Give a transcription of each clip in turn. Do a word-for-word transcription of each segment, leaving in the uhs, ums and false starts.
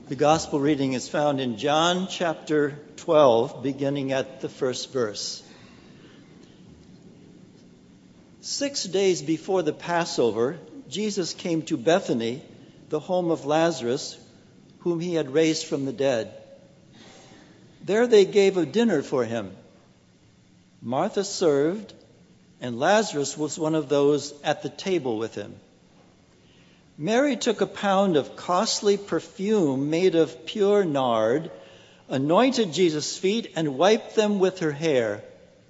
The gospel reading is found in John chapter twelve, beginning at the first verse. Six days before the Passover, Jesus came to Bethany, the home of Lazarus, whom he had raised from the dead. There they gave a dinner for him. Martha served, and Lazarus was one of those at the table with him. Mary took a pound of costly perfume made of pure nard, anointed Jesus' feet, and wiped them with her hair.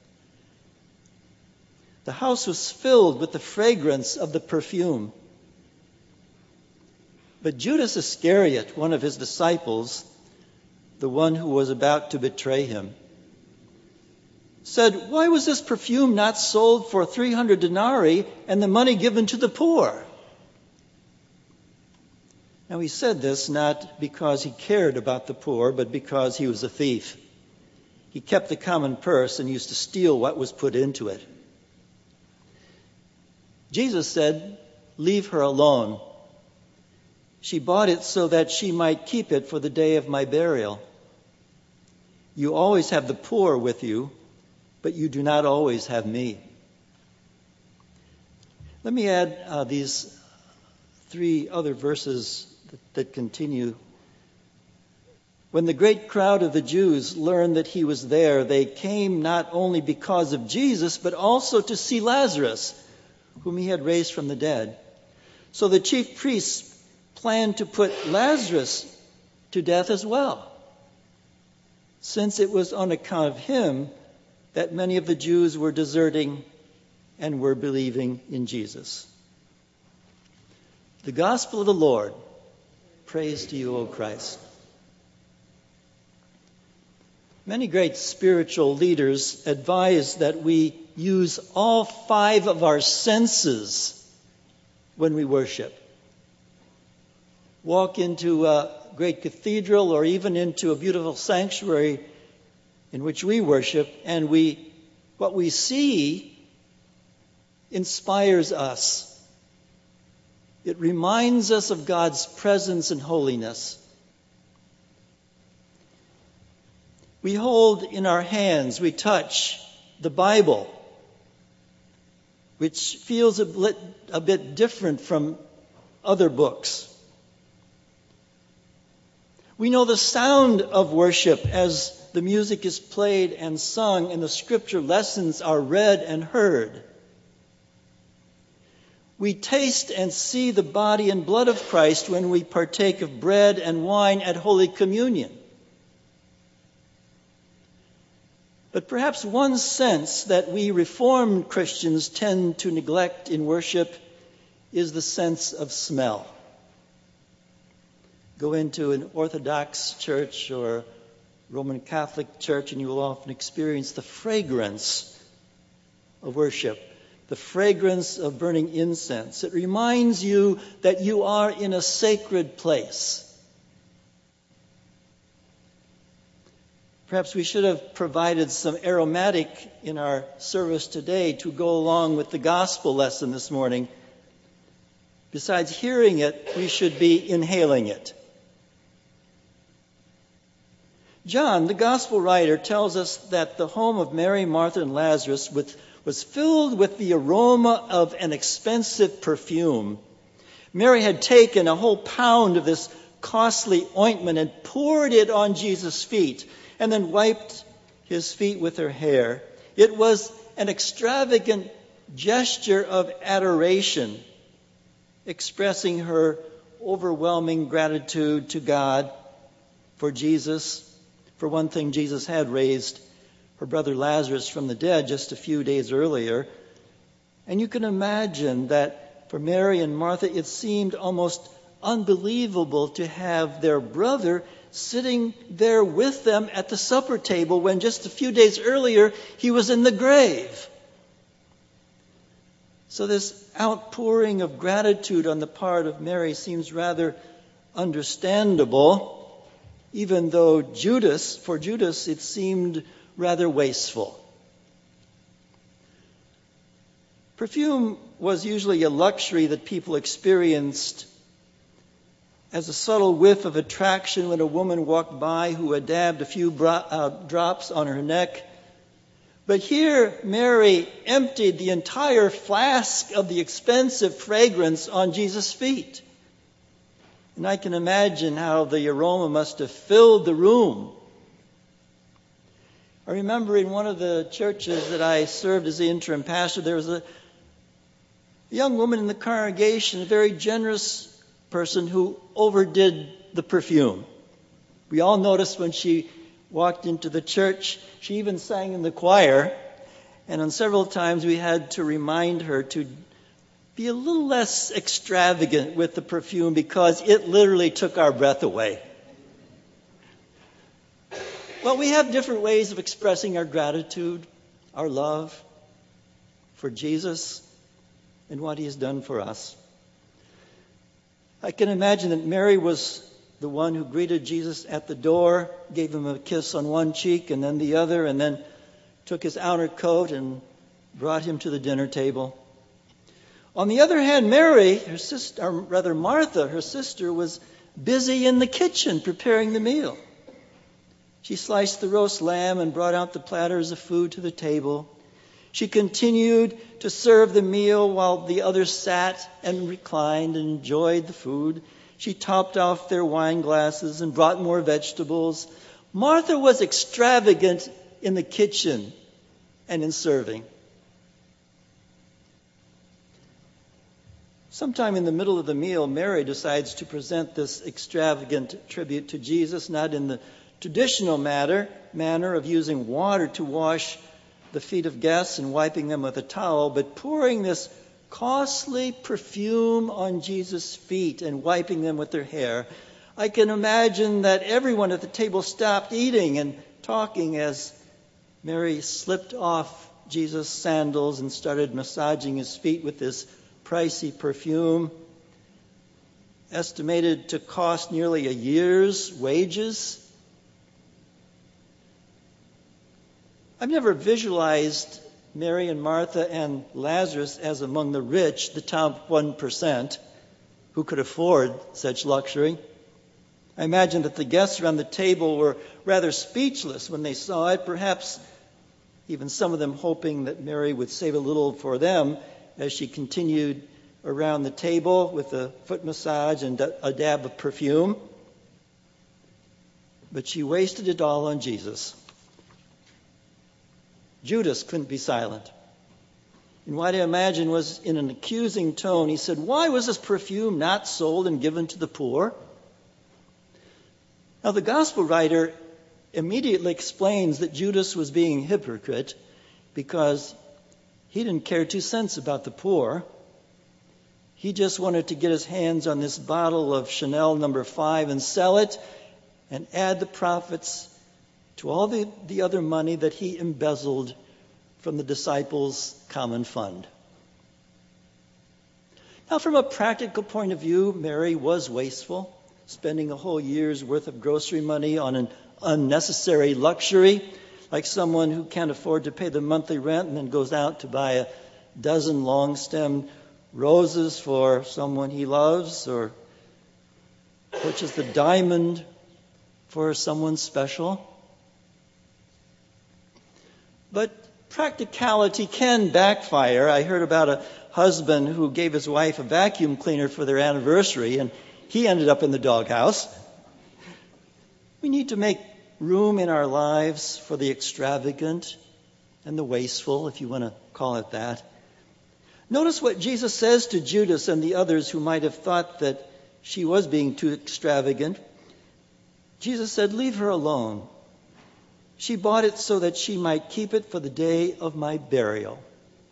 The house was filled with the fragrance of the perfume. But Judas Iscariot, one of his disciples, the one who was about to betray him, said, "Why was this perfume not sold for three hundred denarii and the money given to the poor?" Now he said this not because he cared about the poor, but because he was a thief. He kept the common purse and used to steal what was put into it. Jesus said, "Leave her alone. She bought it so that she might keep it for the day of my burial. You always have the poor with you, but you do not always have me." Let me add uh, these three other verses that, that continue. When the great crowd of the Jews learned that he was there, they came not only because of Jesus, but also to see Lazarus, whom he had raised from the dead. So the chief priests planned to put Lazarus to death as well, since it was on account of him that many of the Jews were deserting and were believing in Jesus. The gospel of the Lord. Praise to you, O Christ. Many great spiritual leaders advise that we use all five of our senses when we worship. Walk into a great cathedral or even into a beautiful sanctuary in which we worship, and we what we see inspires us. It reminds us of God's presence and holiness. We hold in our hands, we touch the Bible, which feels a bit, a bit different from other books. We know the sound of worship as the music is played and sung and the scripture lessons are read and heard. We taste and see the body and blood of Christ when we partake of bread and wine at Holy Communion. But perhaps one sense that we Reformed Christians tend to neglect in worship is the sense of smell. Go into an Orthodox church or Roman Catholic church and you will often experience the fragrance of worship, the fragrance of burning incense. It reminds you that you are in a sacred place. Perhaps we should have provided some aromatic in our service today to go along with the gospel lesson this morning. Besides hearing it, we should be inhaling it. John, the gospel writer, tells us that the home of Mary, Martha, and Lazarus was filled with the aroma of an expensive perfume. Mary had taken a whole pound of this costly ointment and poured it on Jesus' feet, and then wiped his feet with her hair. It was an extravagant gesture of adoration, expressing her overwhelming gratitude to God for Jesus. For one thing, Jesus had raised her brother Lazarus from the dead just a few days earlier. And you can imagine that for Mary and Martha, it seemed almost unbelievable to have their brother sitting there with them at the supper table when just a few days earlier he was in the grave. So this outpouring of gratitude on the part of Mary seems rather understandable, even though Judas, for Judas, it seemed rather wasteful. Perfume was usually a luxury that people experienced as a subtle whiff of attraction when a woman walked by who had dabbed a few bro- uh, drops on her neck. But here, Mary emptied the entire flask of the expensive fragrance on Jesus' feet. And I can imagine how the aroma must have filled the room. I remember in one of the churches that I served as the interim pastor, there was a young woman in the congregation, a very generous person who overdid the perfume. We all noticed when she walked into the church. She even sang in the choir, and on several times we had to remind her to be a little less extravagant with the perfume because it literally took our breath away. Well, we have different ways of expressing our gratitude, our love for Jesus and what he has done for us. I can imagine that Mary was the one who greeted Jesus at the door, gave him a kiss on one cheek and then the other, and then took his outer coat and brought him to the dinner table. On the other hand, Mary, her sister, or rather Martha, her sister, was busy in the kitchen preparing the meal. She sliced the roast lamb and brought out the platters of food to the table. She continued to serve the meal while the others sat and reclined and enjoyed the food. She topped off their wine glasses and brought more vegetables. Martha was extravagant in the kitchen and in serving. Sometime in the middle of the meal, Mary decides to present this extravagant tribute to Jesus, not in the traditional matter, manner of using water to wash the feet of guests and wiping them with a towel, but pouring this costly perfume on Jesus' feet and wiping them with their hair. I can imagine that everyone at the table stopped eating and talking as Mary slipped off Jesus' sandals and started massaging his feet with this pricey perfume, estimated to cost nearly a year's wages. I've never visualized Mary and Martha and Lazarus as among the rich, the top one percent, who could afford such luxury. I imagine that the guests around the table were rather speechless when they saw it, perhaps even some of them hoping that Mary would save a little for them as she continued around the table with a foot massage and a dab of perfume. But she wasted it all on Jesus. Judas couldn't be silent. And what I imagine was in an accusing tone, he said, "Why was this perfume not sold and given to the poor?" Now the gospel writer immediately explains that Judas was being a hypocrite because he didn't care two cents about the poor. He just wanted to get his hands on this bottle of Chanel number five and sell it and add the profits to all the, the other money that he embezzled from the disciples' common fund. Now, from a practical point of view, Mary was wasteful, spending a whole year's worth of grocery money on an unnecessary luxury, like someone who can't afford to pay the monthly rent and then goes out to buy a dozen long-stemmed roses for someone he loves, or purchase the diamond for someone special. But practicality can backfire. I heard about a husband who gave his wife a vacuum cleaner for their anniversary, and he ended up in the doghouse. We need to make room in our lives for the extravagant and the wasteful, if you want to call it that. Notice what Jesus says to Judas and the others who might have thought that she was being too extravagant. Jesus said, "Leave her alone. She bought it so that she might keep it for the day of my burial."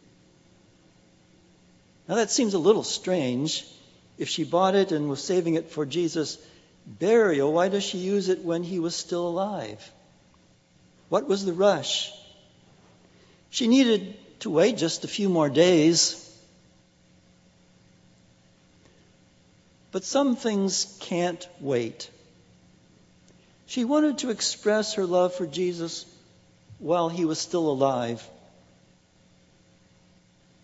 Now that seems a little strange. If she bought it and was saving it for Jesus' burial, why does she use it when he was still alive? What was the rush? She needed to wait just a few more days. But some things can't wait. She wanted to express her love for Jesus while he was still alive.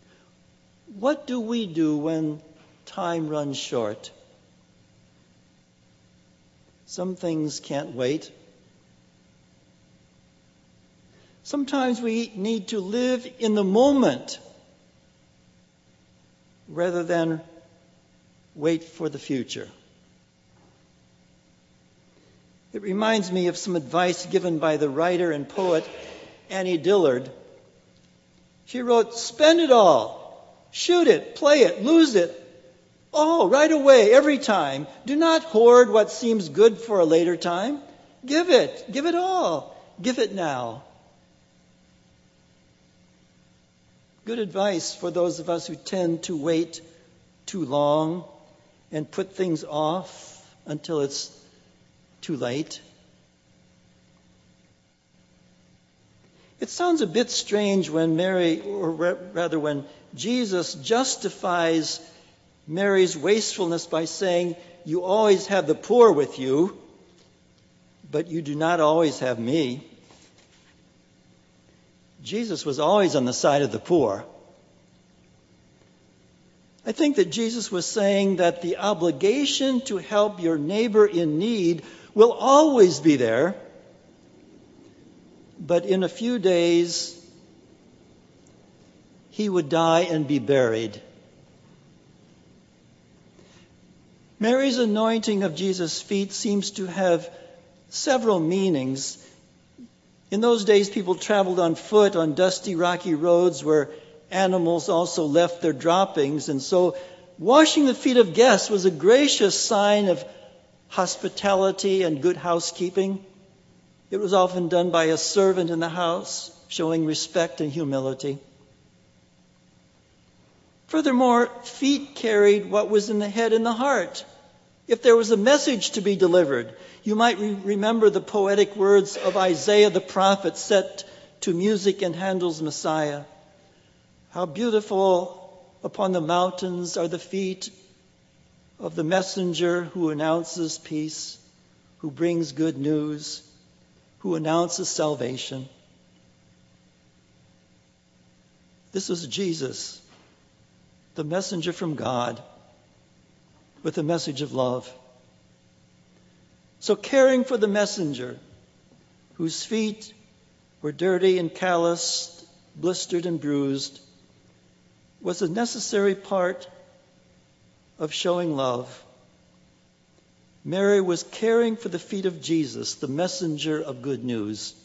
What do we do when time runs short? Some things can't wait. Sometimes we need to live in the moment rather than wait for the future. It reminds me of some advice given by the writer and poet Annie Dillard. She wrote, "Spend it all. Shoot it, play it, lose it. All right away, every time. Do not hoard what seems good for a later time. Give it, give it all. Give it now." Good advice for those of us who tend to wait too long and put things off until it's too late. It sounds a bit strange when Mary, or rather when Jesus justifies Mary's wastefulness by saying, "You always have the poor with you, but you do not always have me." Jesus was always on the side of the poor. I think that Jesus was saying that the obligation to help your neighbor in need will always be there, but in a few days he would die and be buried. Mary's anointing of Jesus' feet seems to have several meanings. In those days, people traveled on foot on dusty, rocky roads where animals also left their droppings. And so washing the feet of guests was a gracious sign of hospitality and good housekeeping. It was often done by a servant in the house, showing respect and humility. Furthermore, feet carried what was in the head and the heart. If there was a message to be delivered, you might re- remember the poetic words of Isaiah the prophet set to music in Handel's Messiah. How beautiful upon the mountains are the feet of the messenger who announces peace, who brings good news, who announces salvation. This was Jesus, the messenger from God, with a message of love. So caring for the messenger, whose feet were dirty and calloused, blistered and bruised, was a necessary part of showing love. Mary was caring for the feet of Jesus, the messenger of good news.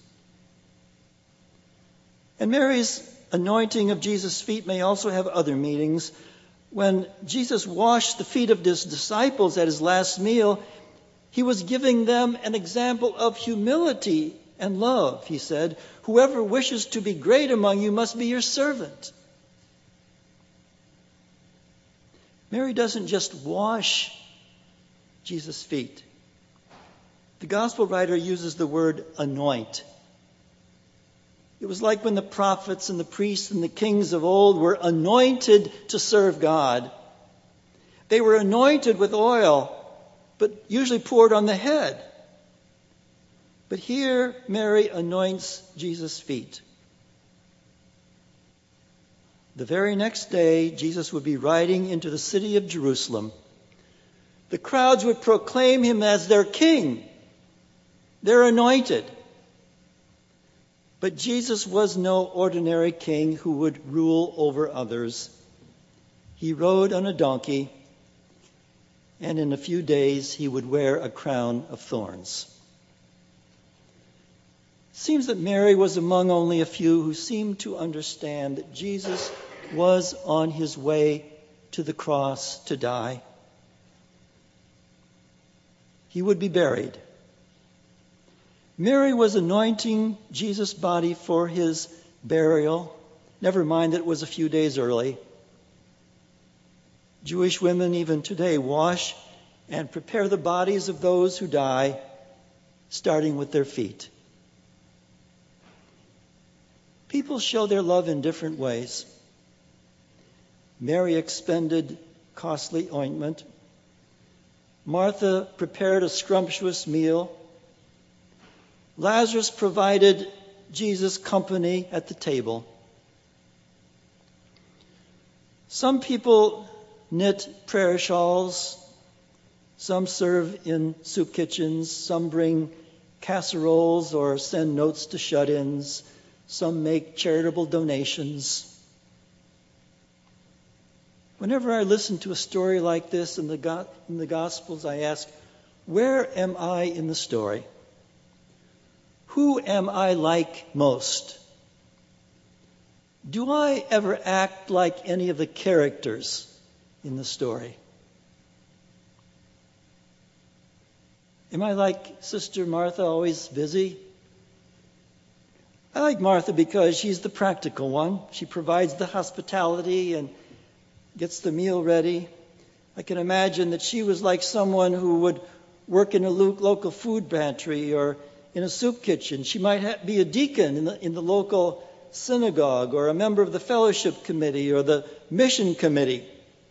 And Mary's anointing of Jesus' feet may also have other meanings. When Jesus washed the feet of his disciples at his last meal, he was giving them an example of humility and love. He said, "Whoever wishes to be great among you must be your servant." Mary doesn't just wash Jesus' feet. The gospel writer uses the word anoint. It was like when the prophets and the priests and the kings of old were anointed to serve God. They were anointed with oil, but usually poured on the head. But here, Mary anoints Jesus' feet. The very next day, Jesus would be riding into the city of Jerusalem. The crowds would proclaim him as their king, their anointed. But Jesus was no ordinary king who would rule over others. He rode on a donkey, and in a few days he would wear a crown of thorns. It seems that Mary was among only a few who seemed to understand that Jesus was on his way to the cross to die. He would be buried. Mary was anointing Jesus' body for his burial. Never mind that it was a few days early. Jewish women even today wash and prepare the bodies of those who die, starting with their feet. People show their love in different ways. Mary expended costly ointment. Martha prepared a scrumptious meal. Lazarus provided Jesus company at the table. Some people knit prayer shawls. Some serve in soup kitchens, some bring casseroles or send notes to shut-ins, some make charitable donations. Whenever I listen to a story like this in the, go- in the Gospels, I ask, where am I in the story? Who am I like most? Do I ever act like any of the characters in the story? Am I like Sister Martha, always busy? I like Martha because she's the practical one. She provides the hospitality and gets the meal ready. I can imagine that she was like someone who would work in a lo- local food pantry or in a soup kitchen. She might ha- be a deacon in the, in the local synagogue or a member of the fellowship committee or the mission committee.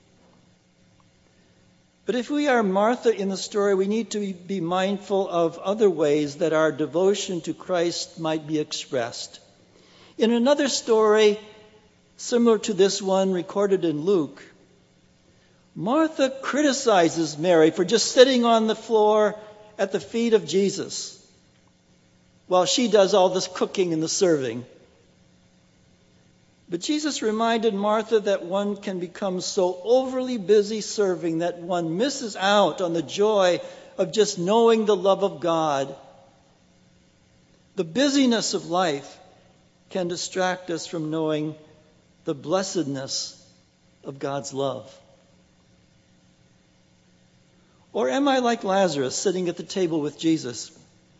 But if we are Martha in the story, we need to be mindful of other ways that our devotion to Christ might be expressed. In another story, similar to this one recorded in Luke, Martha criticizes Mary for just sitting on the floor at the feet of Jesus while she does all this cooking and the serving. But Jesus reminded Martha that one can become so overly busy serving that one misses out on the joy of just knowing the love of God. The busyness of life can distract us from knowing the blessedness of God's love. Or am I like Lazarus sitting at the table with Jesus?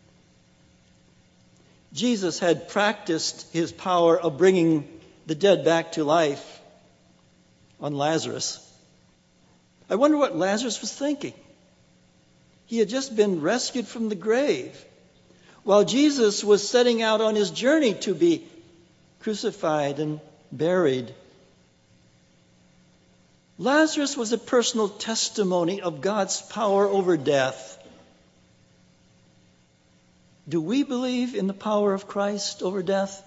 Jesus had practiced his power of bringing the dead back to life on Lazarus. I wonder what Lazarus was thinking. He had just been rescued from the grave, while Jesus was setting out on his journey to be crucified and buried. Lazarus was a personal testimony of God's power over death. Do we believe in the power of Christ over death?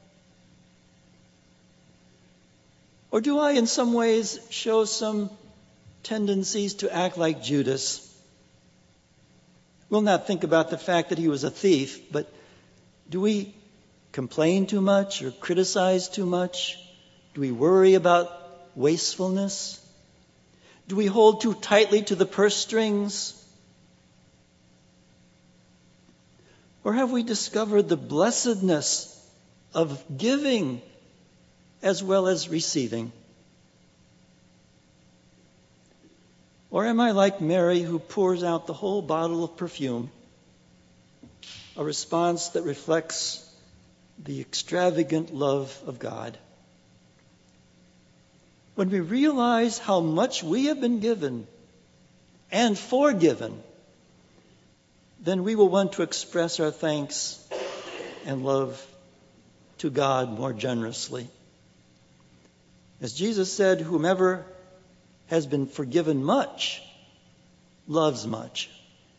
Or do I, in some ways, show some tendencies to act like Judas? We'll not think about the fact that he was a thief, but do we complain too much or criticize too much? Do we worry about wastefulness? Do we hold too tightly to the purse strings? Or have we discovered the blessedness of giving as well as receiving? Or am I like Mary, who pours out the whole bottle of perfume, a response that reflects the extravagant love of God? When we realize how much we have been given and forgiven, then we will want to express our thanks and love to God more generously. As Jesus said, whomever has been forgiven much loves much.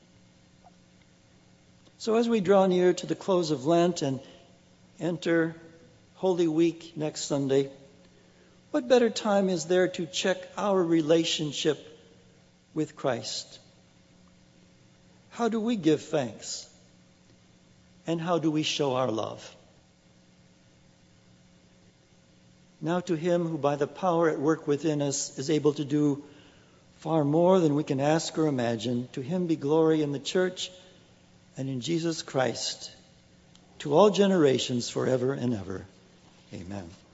So as we draw near to the close of Lent and enter Holy Week next Sunday, what better time is there to check our relationship with Christ? How do we give thanks? And how do we show our love? Now to him who by the power at work within us is able to do far more than we can ask or imagine, to him be glory in the church and in Jesus Christ, to all generations forever and ever. Amen.